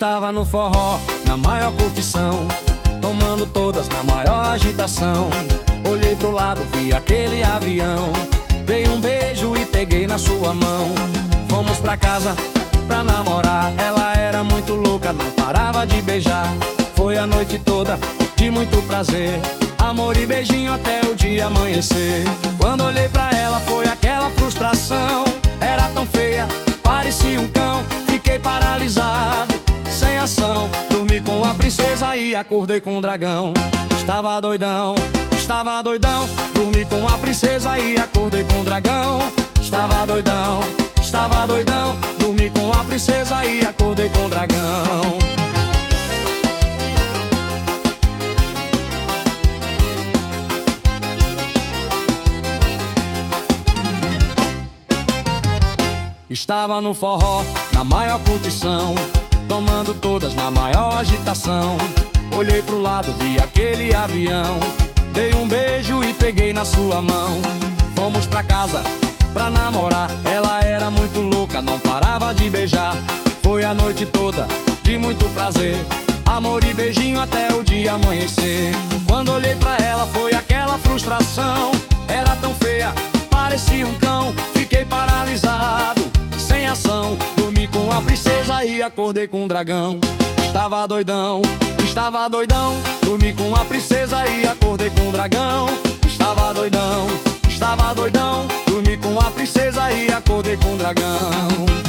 Estava no forró, na maior curtição, tomando todas na maior agitação. Olhei pro lado, vi aquele avião, dei um beijo e peguei na sua mão. Fomos pra casa pra namorar, ela era muito louca, não parava de beijar. Foi a noite toda de muito prazer, amor e beijinho até o dia amanhecer. Quando olhei pra ela foi aquela frustração, era tão feia, parecia um cão. Fiquei paralisado, sem ação, dormi com a princesa e acordei com o dragão. Estava doidão, dormi com a princesa e acordei com o dragão. Estava doidão, dormi com a princesa e acordei com o dragão. Estava no forró, na maior curtição, tomando todas na maior agitação. Olhei pro lado, vi aquele avião, dei um beijo e peguei na sua mão. Fomos pra casa pra namorar, ela era muito louca, não parava de beijar. Foi a noite toda de muito prazer, amor e beijinho até o dia amanhecer. Quando olhei pra ela foi aquela frustração, era tão feia, parecia um cão. Fiquei paralisado, sem ação, dormi com a princesa e acordei com o dragão. Estava doidão, dormi com a princesa e acordei com o dragão. Estava doidão, dormi com a princesa e acordei com o dragão.